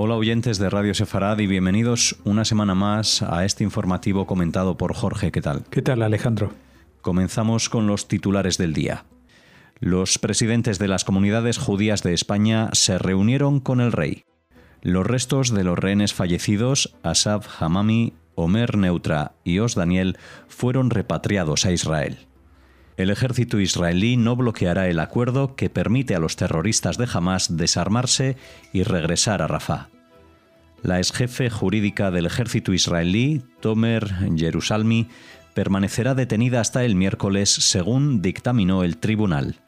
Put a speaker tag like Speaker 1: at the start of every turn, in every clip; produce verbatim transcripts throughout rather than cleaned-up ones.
Speaker 1: Hola oyentes de Radio Sefarad y bienvenidos una semana más a este informativo comentado por Jorge. ¿Qué tal?
Speaker 2: ¿Qué tal, Alejandro?
Speaker 1: Comenzamos con los titulares del día. Los presidentes de las comunidades judías de España se reunieron con el rey. Los restos de los rehenes fallecidos, Asaf Hamami, Omer Neutra y Os Daniel, fueron repatriados a Israel. El ejército israelí no bloqueará el acuerdo que permite a los terroristas de Hamás desarmarse y regresar a Rafah. La exjefe jurídica del ejército israelí, Tomer Jerusalmi, permanecerá detenida hasta el miércoles, según dictaminó el tribunal.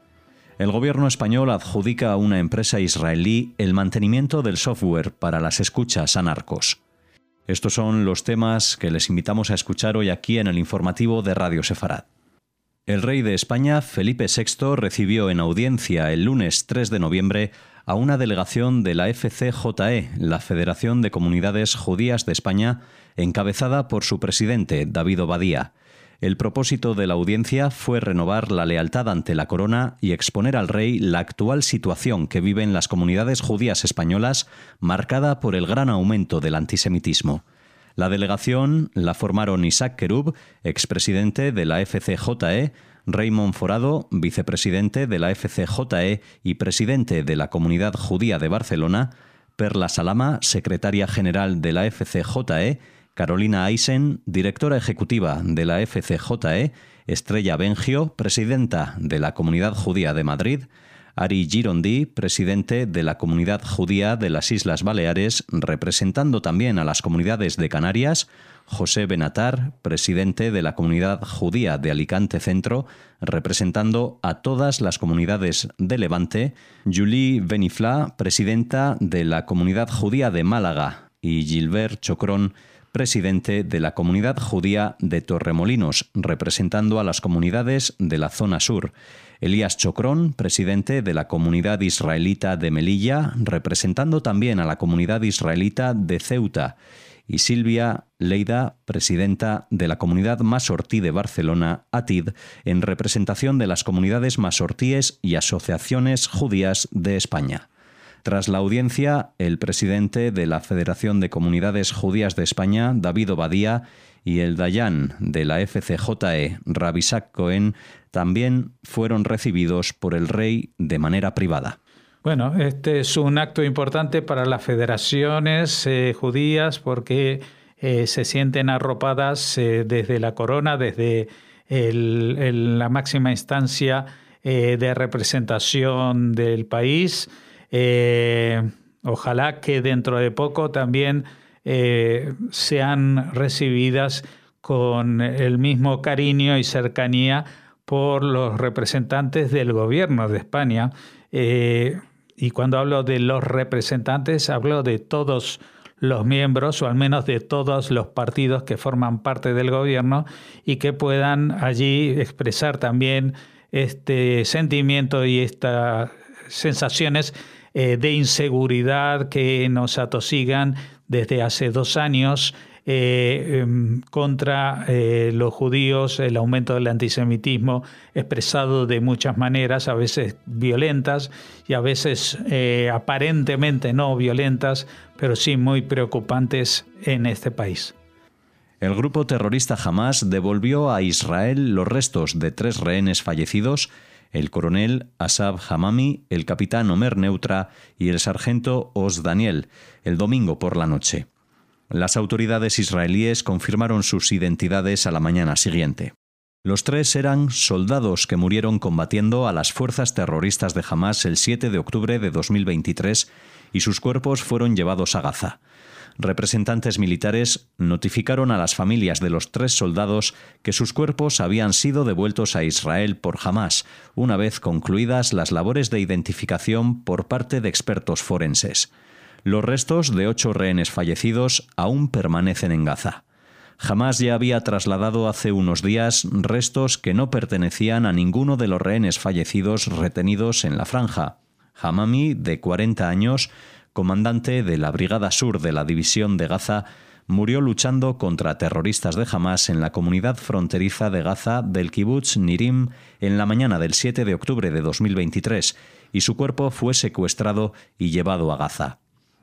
Speaker 1: El gobierno español adjudica a una empresa israelí el mantenimiento del software para las escuchas a narcos. Estos son los temas que les invitamos a escuchar hoy aquí en el informativo de Radio Sefarad. El rey de España, Felipe sexto, recibió en audiencia el lunes tres de noviembre a una delegación de la F C J E, la Federación de Comunidades Judías de España, encabezada por su presidente, David Obadía. El propósito de la audiencia fue renovar la lealtad ante la corona y exponer al rey la actual situación que viven las comunidades judías españolas, marcada por el gran aumento del antisemitismo. La delegación la formaron Isaac Querub, expresidente de la F C J E, Raymond Forado, vicepresidente de la F C J E y presidente de la Comunidad Judía de Barcelona, Perla Salama, secretaria general de la F C J E, Carolina Eisen, directora ejecutiva de la F C J E, Estrella Bengio, presidenta de la Comunidad Judía de Madrid, Ari Girondi, presidente de la Comunidad Judía de las Islas Baleares, representando también a las comunidades de Canarias, José Benatar, presidente de la Comunidad Judía de Alicante Centro, representando a todas las comunidades de Levante, Julie Benifla, presidenta de la Comunidad Judía de Málaga, y Gilbert Chocrón, presidente de la Comunidad Judía de Torremolinos, representando a las comunidades de la zona sur. Elías Chocrón, presidente de la Comunidad Israelita de Melilla, representando también a la Comunidad Israelita de Ceuta. Y Silvia Leida, presidenta de la Comunidad Masortí de Barcelona, A T I D, en representación de las comunidades masortíes y asociaciones judías de España. Tras la audiencia, el presidente de la Federación de Comunidades Judías de España, David Obadía, y el Dayán de la F C J E, Rav Isaac Cohen, también fueron recibidos por el rey de manera privada.
Speaker 2: Bueno, este es un acto importante para las federaciones eh, judías porque eh, se sienten arropadas eh, desde la corona, desde el, el, la máxima instancia eh, de representación del país. Eh, ojalá que dentro de poco también eh, sean recibidas con el mismo cariño y cercanía por los representantes del gobierno de España. Eh, y cuando hablo de los representantes, hablo de todos los miembros, o al menos de todos los partidos que forman parte del gobierno, y que puedan allí expresar también este sentimiento y estas sensaciones eh, de inseguridad que nos atosigan desde hace dos años eh, eh, contra eh, los judíos, el aumento del antisemitismo expresado de muchas maneras, a veces violentas y a veces eh, aparentemente no violentas, pero sí muy preocupantes en este país.
Speaker 1: El grupo terrorista Hamás devolvió a Israel los restos de tres rehenes fallecidos, el coronel Asaf Hamami, el capitán Omer Neutra y el sargento Os Daniel, el domingo por la noche. Las autoridades israelíes confirmaron sus identidades a la mañana siguiente. Los tres eran soldados que murieron combatiendo a las fuerzas terroristas de Hamás el siete de octubre de dos mil veintitrés y sus cuerpos fueron llevados a Gaza. Representantes militares notificaron a las familias de los tres soldados que sus cuerpos habían sido devueltos a Israel por Hamás, una vez concluidas las labores de identificación por parte de expertos forenses. Los restos de ocho rehenes fallecidos aún permanecen en Gaza. Hamás ya había trasladado hace unos días restos que no pertenecían a ninguno de los rehenes fallecidos retenidos en la franja. Hamami, de cuarenta años, comandante de la Brigada Sur de la División de Gaza, murió luchando contra terroristas de Hamás en la comunidad fronteriza de Gaza del kibutz Nirim en la mañana del siete de octubre de dos mil veintitrés, y su cuerpo fue secuestrado y llevado a Gaza.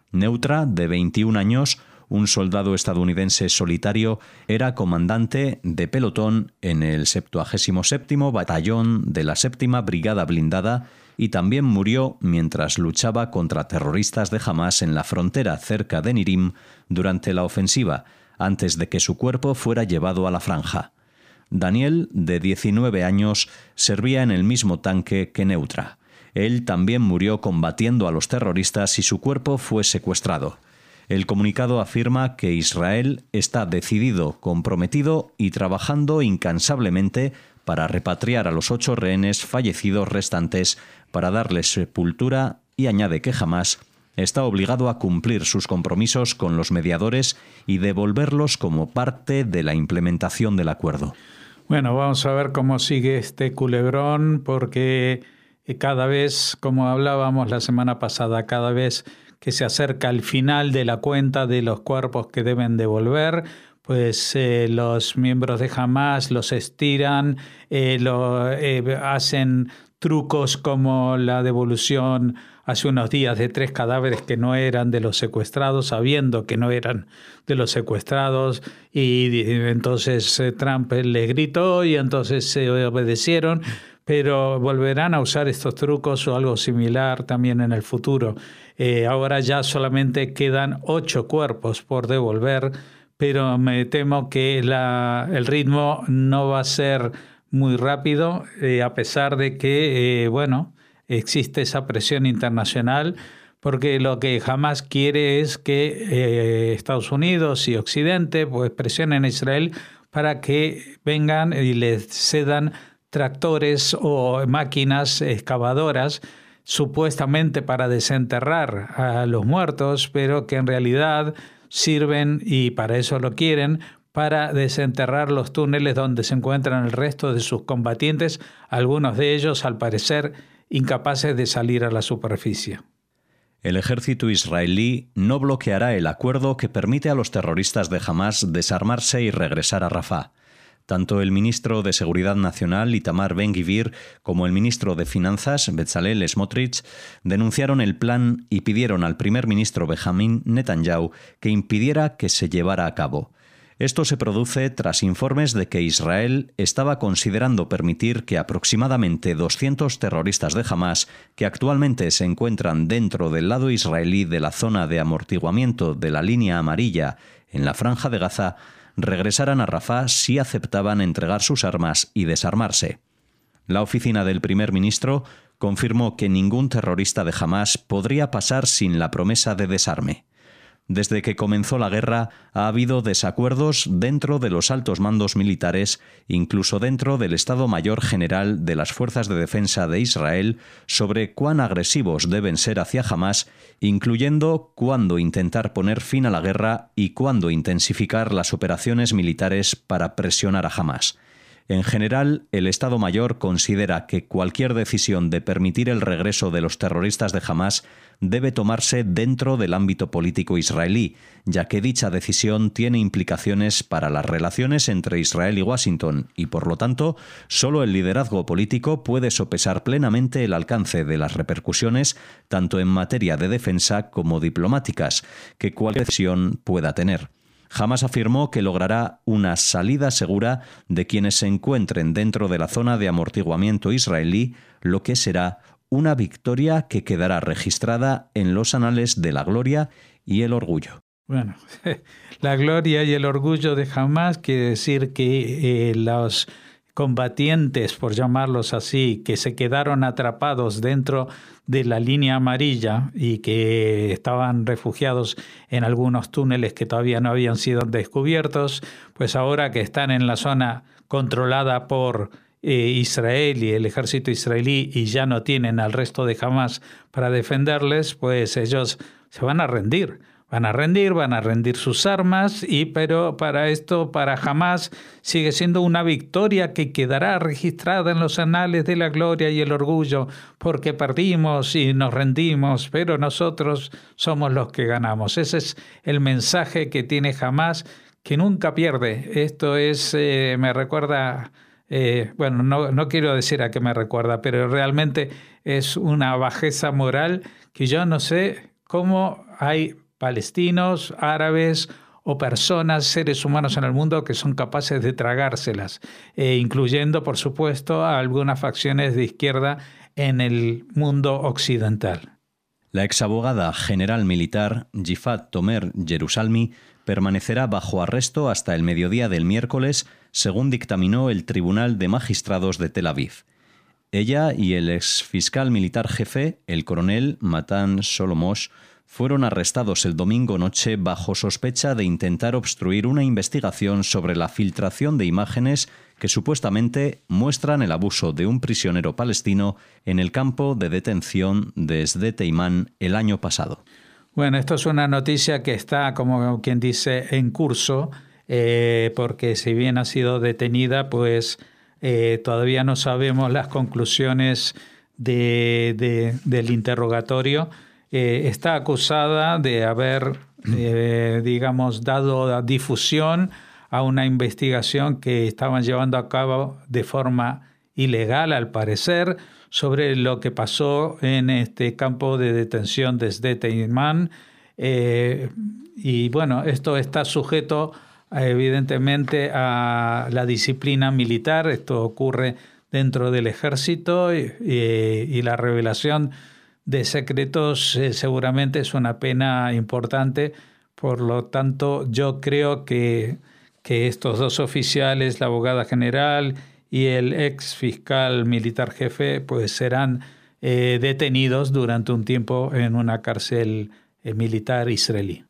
Speaker 1: Neutra, de veintiún años, un soldado estadounidense solitario, era comandante de pelotón en el septuagésimo séptimo Batallón de la séptima Brigada Blindada y también murió mientras luchaba contra terroristas de Hamás en la frontera cerca de Nirim durante la ofensiva, antes de que su cuerpo fuera llevado a la franja. Daniel, de diecinueve años, servía en el mismo tanque que Neutra. Él también murió combatiendo a los terroristas y su cuerpo fue secuestrado. El comunicado afirma que Israel está decidido, comprometido y trabajando incansablemente para repatriar a los ocho rehenes fallecidos restantes para darles sepultura y añade que Hamás está obligado a cumplir sus compromisos con los mediadores y devolverlos como parte de la implementación del acuerdo.
Speaker 2: Bueno, vamos a ver cómo sigue este culebrón, porque cada vez, como hablábamos la semana pasada, cada vez que se acerca el final de la cuenta de los cuerpos que deben devolver, pues eh, los miembros de Hamás los estiran, eh, lo, eh, hacen trucos como la devolución hace unos días de tres cadáveres que no eran de los secuestrados, sabiendo que no eran de los secuestrados, y entonces eh, Trump les gritó y entonces se eh, obedecieron, pero volverán a usar estos trucos o algo similar también en el futuro. Eh, ahora ya solamente quedan ocho cuerpos por devolver, pero me temo que la, el ritmo no va a ser muy rápido, eh, a pesar de que, eh, bueno, existe esa presión internacional, porque lo que Hamás quiere es que eh, Estados Unidos y Occidente pues presionen a Israel para que vengan y les cedan tractores o máquinas excavadoras supuestamente para desenterrar a los muertos, pero que en realidad sirven, y para eso lo quieren, para desenterrar los túneles donde se encuentran el resto de sus combatientes, algunos de ellos, al parecer, incapaces de salir a la superficie.
Speaker 1: El ejército israelí no bloqueará el acuerdo que permite a los terroristas de Hamás desarmarse y regresar a Rafah. Tanto el ministro de Seguridad Nacional, Itamar Ben-Gvir, como el ministro de Finanzas, Bezalel Smotrich, denunciaron el plan y pidieron al primer ministro Benjamin Netanyahu que impidiera que se llevara a cabo. Esto se produce tras informes de que Israel estaba considerando permitir que aproximadamente doscientos terroristas de Hamás, que actualmente se encuentran dentro del lado israelí de la zona de amortiguamiento de la línea amarilla en la Franja de Gaza, regresaran a Rafah si aceptaban entregar sus armas y desarmarse. La oficina del primer ministro confirmó que ningún terrorista de Hamás podría pasar sin la promesa de desarme. Desde que comenzó la guerra ha habido desacuerdos dentro de los altos mandos militares, incluso dentro del Estado Mayor General de las Fuerzas de Defensa de Israel, sobre cuán agresivos deben ser hacia Hamás, incluyendo cuándo intentar poner fin a la guerra y cuándo intensificar las operaciones militares para presionar a Hamás. En general, el Estado Mayor considera que cualquier decisión de permitir el regreso de los terroristas de Hamás debe tomarse dentro del ámbito político israelí, ya que dicha decisión tiene implicaciones para las relaciones entre Israel y Washington y, por lo tanto, solo el liderazgo político puede sopesar plenamente el alcance de las repercusiones, tanto en materia de defensa como diplomáticas, que cualquier decisión pueda tener. Hamás afirmó que logrará una salida segura de quienes se encuentren dentro de la zona de amortiguamiento israelí, lo que será una victoria que quedará registrada en los anales de la gloria y el orgullo.
Speaker 2: Bueno, la gloria y el orgullo de Hamás quiere decir que eh, los combatientes, por llamarlos así, que se quedaron atrapados dentro de la línea amarilla y que estaban refugiados en algunos túneles que todavía no habían sido descubiertos, pues ahora que están en la zona controlada por eh, Israel y el ejército israelí y ya no tienen al resto de Hamás para defenderles, pues ellos se van a rendir. Van a rendir, van a rendir sus armas, y pero para esto, para Hamás, sigue siendo una victoria que quedará registrada en los anales de la gloria y el orgullo, porque perdimos y nos rendimos, pero nosotros somos los que ganamos. Ese es el mensaje que tiene Hamás, que nunca pierde. Esto es, eh, me recuerda, eh, bueno, no, no quiero decir a qué me recuerda, pero realmente es una bajeza moral que yo no sé cómo hay palestinos, árabes o personas, seres humanos en el mundo que son capaces de tragárselas, eh, incluyendo, por supuesto, a algunas facciones de izquierda en el mundo occidental.
Speaker 1: La exabogada general militar Yifat Tomer Jerusalmi permanecerá bajo arresto hasta el mediodía del miércoles, según dictaminó el Tribunal de Magistrados de Tel Aviv. Ella y el exfiscal militar jefe, el coronel Matan Solomosh, fueron arrestados el domingo noche bajo sospecha de intentar obstruir una investigación sobre la filtración de imágenes que supuestamente muestran el abuso de un prisionero palestino en el campo de detención de Sde Teiman el año pasado.
Speaker 2: Bueno, esto es una noticia que está, como quien dice, en curso, eh, porque si bien ha sido detenida, pues eh, todavía no sabemos las conclusiones de, de, del interrogatorio. Eh, está acusada de haber, eh, digamos, dado difusión a una investigación que estaban llevando a cabo de forma ilegal, al parecer, sobre lo que pasó en este campo de detención de Sde Teiman. Eh, y bueno, esto está sujeto evidentemente a la disciplina militar. Esto ocurre dentro del ejército y, y, y la revelación de secretos eh, seguramente es una pena importante. Por lo tanto, yo creo que, que estos dos oficiales, la abogada general y el ex fiscal militar jefe, pues serán eh, detenidos durante un tiempo en una cárcel eh, militar israelí.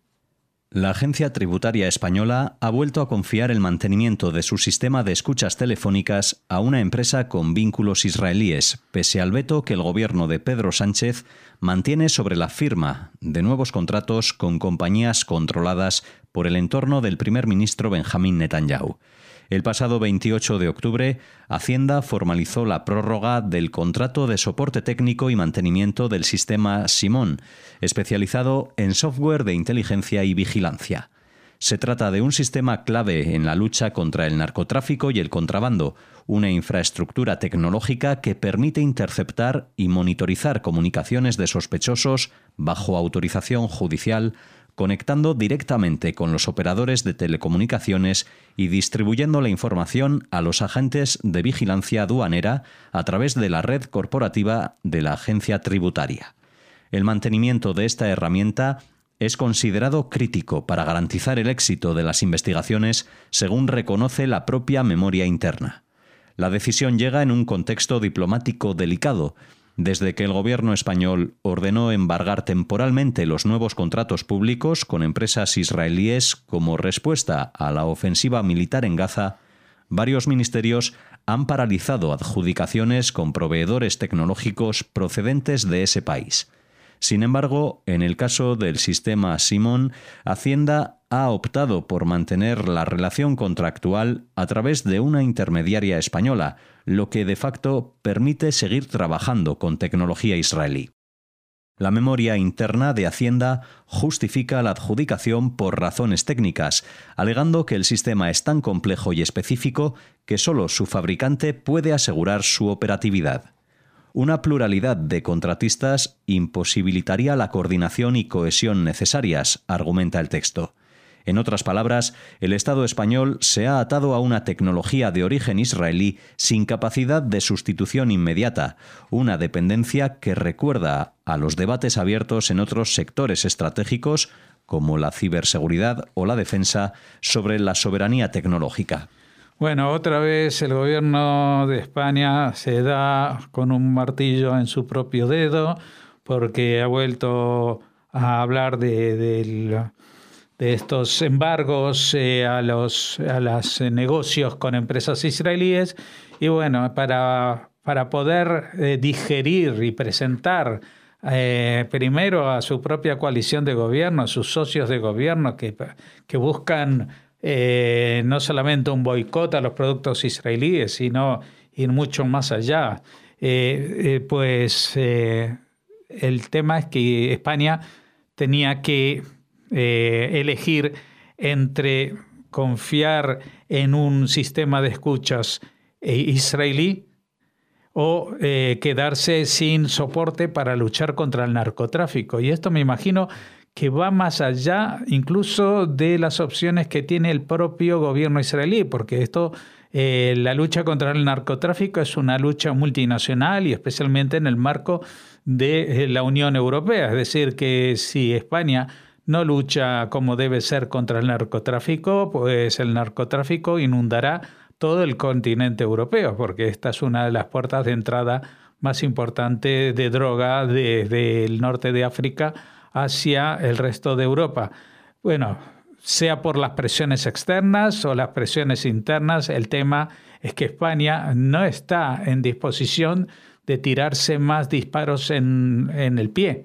Speaker 1: La Agencia Tributaria Española ha vuelto a confiar el mantenimiento de su sistema de escuchas telefónicas a una empresa con vínculos israelíes, pese al veto que el gobierno de Pedro Sánchez mantiene sobre la firma de nuevos contratos con compañías controladas por el entorno del primer ministro Benjamín Netanyahu. El pasado veintiocho de octubre, Hacienda formalizó la prórroga del contrato de soporte técnico y mantenimiento del sistema Simón, especializado en software de inteligencia y vigilancia. Se trata de un sistema clave en la lucha contra el narcotráfico y el contrabando, una infraestructura tecnológica que permite interceptar y monitorizar comunicaciones de sospechosos bajo autorización judicial, conectando directamente con los operadores de telecomunicaciones y distribuyendo la información a los agentes de vigilancia aduanera a través de la red corporativa de la agencia tributaria. El mantenimiento de esta herramienta es considerado crítico para garantizar el éxito de las investigaciones, según reconoce la propia memoria interna. La decisión llega en un contexto diplomático delicado, desde que el gobierno español ordenó embargar temporalmente los nuevos contratos públicos con empresas israelíes como respuesta a la ofensiva militar en Gaza. Varios ministerios han paralizado adjudicaciones con proveedores tecnológicos procedentes de ese país. Sin embargo, en el caso del sistema Simón, Hacienda ha optado por mantener la relación contractual a través de una intermediaria española, lo que de facto permite seguir trabajando con tecnología israelí. La memoria interna de Hacienda justifica la adjudicación por razones técnicas, alegando que el sistema es tan complejo y específico que solo su fabricante puede asegurar su operatividad. Una pluralidad de contratistas imposibilitaría la coordinación y cohesión necesarias, argumenta el texto. En otras palabras, el Estado español se ha atado a una tecnología de origen israelí sin capacidad de sustitución inmediata, una dependencia que recuerda a los debates abiertos en otros sectores estratégicos, como la ciberseguridad o la defensa, sobre la soberanía tecnológica.
Speaker 2: Bueno, otra vez el gobierno de España se da con un martillo en su propio dedo porque ha vuelto a hablar de, de, de estos embargos eh, a los a los negocios con empresas israelíes. Y bueno, para, para poder eh, digerir y presentar eh, primero a su propia coalición de gobierno, a sus socios de gobierno que, que buscan Eh, no solamente un boicot a los productos israelíes, sino ir mucho más allá. Eh, eh, pues eh, el tema es que España tenía que eh, elegir entre confiar en un sistema de escuchas eh, israelí o eh, quedarse sin soporte para luchar contra el narcotráfico. Y esto me imagino que va más allá incluso de las opciones que tiene el propio gobierno israelí, porque esto, eh, la lucha contra el narcotráfico es una lucha multinacional y especialmente en el marco de la Unión Europea. Es decir, que si España no lucha como debe ser contra el narcotráfico, pues el narcotráfico inundará todo el continente europeo, porque esta es una de las puertas de entrada más importantes de droga desde el norte de África hacia el resto de Europa. Bueno, sea por las presiones externas o las presiones internas, el tema es que España no está en disposición de tirarse más disparos en, en el pie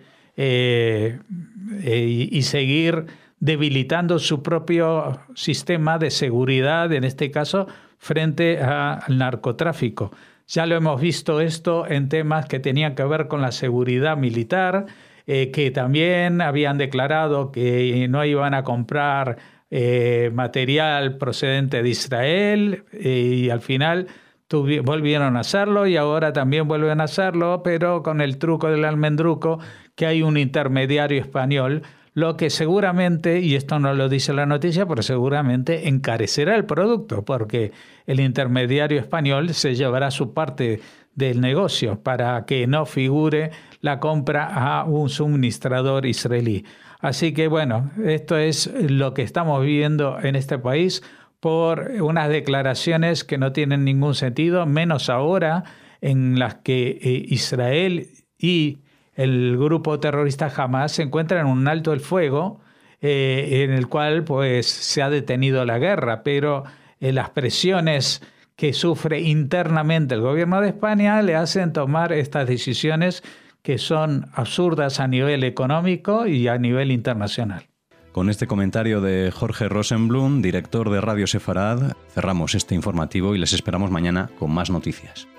Speaker 2: eh, eh, y, y seguir debilitando su propio sistema de seguridad, en este caso, frente al narcotráfico. Ya lo hemos visto esto en temas que tenían que ver con la seguridad militar, eh, que también habían declarado que no iban a comprar eh, material procedente de Israel eh, y al final tuvi- volvieron a hacerlo y ahora también vuelven a hacerlo, pero con el truco del almendruco, que hay un intermediario español, lo que seguramente, y esto no lo dice la noticia, pero seguramente encarecerá el producto, porque el intermediario español se llevará su parte del negocio para que no figure la compra a un suministrador israelí. Así que bueno, esto es lo que estamos viviendo en este país por unas declaraciones que no tienen ningún sentido, menos ahora en las que eh, Israel y el grupo terrorista Hamas se encuentra en un alto el fuego eh, en el cual pues se ha detenido la guerra, pero eh, las presiones que sufre internamente el gobierno de España le hacen tomar estas decisiones que son absurdas a nivel económico y a nivel internacional.
Speaker 1: Con este comentario de Jorge Rosenblum, director de Radio Sefarad, cerramos este informativo y les esperamos mañana con más noticias.